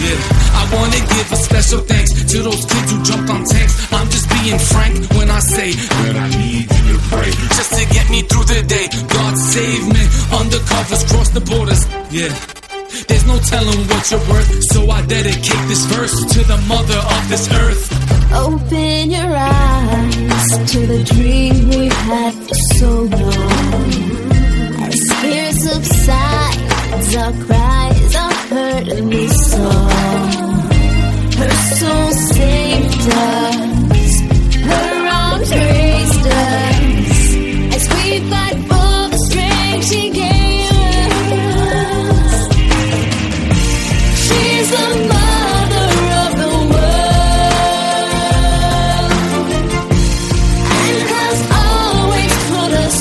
I wanna give a special thanks to those kids who jumped on tanks. I'm just being frank when I say that I need you to pray just to get me through the day. God save me, undercovers cross the borders. Yeah, there's no telling what you're worth, so I dedicate this verse to the mother of this earth. Open your eyes to the dream we've had for so long. As fear subsides, our cries are heard in this song. Her soul saved us, her arms raised us, as we fight for the strength she gave us. She's the mother of the world, and has always put us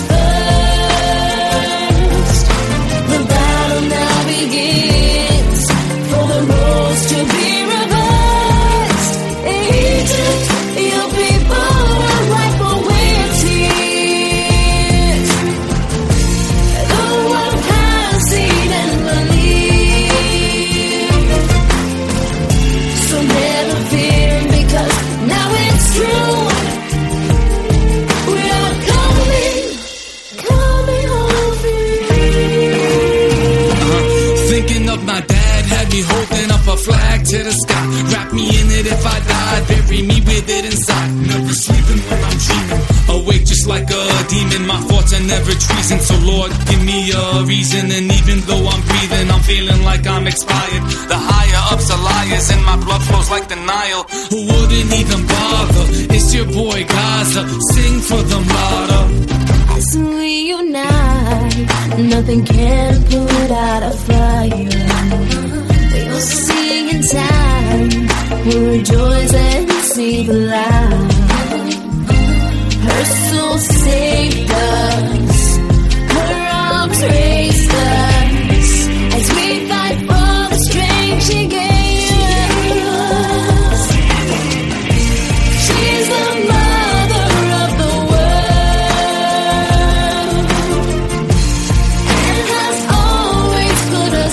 first. The battle now begins for the roles to be reversed. Egypt, your people will wipe away your tears. The world has seen and believed. So never fear, because now it's true. We are coming home for you. Thinking of my dad had me holding up a flag to the sky. Wrap me in it if I die, bury me with it inside. Never sleeping when I'm dreaming, awake just like a demon. My thoughts are never treason, so Lord, give me a reason. And even though I'm breathing, I'm feeling like I'm expired. The higher ups are liars, and my blood flows like the Nile. Who wouldn't even bother? It's your boy Gaza, sing for the martyr. As we unite, nothing can put out a fire. We will sing in time, we'll rejoice and sing loud. Her soul saved us, her arms raised us, as we fight for the strength she gave us. She's the mother of the world, and has always put us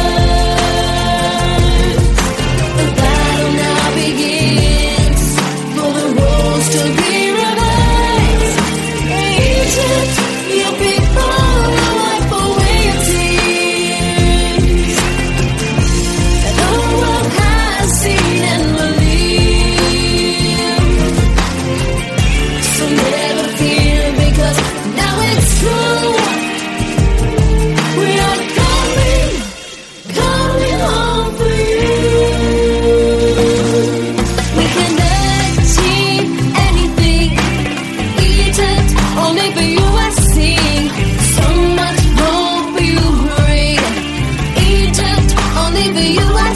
first. The battle now begins for the roles to be reversed. Egypt, your people will wipe away your tears. The world has seen and believed. So never fear, because now it's true. We are coming home for you. We can achieve anything. Egypt, only for you I sing. So much hope you bring. Egypt, only for you I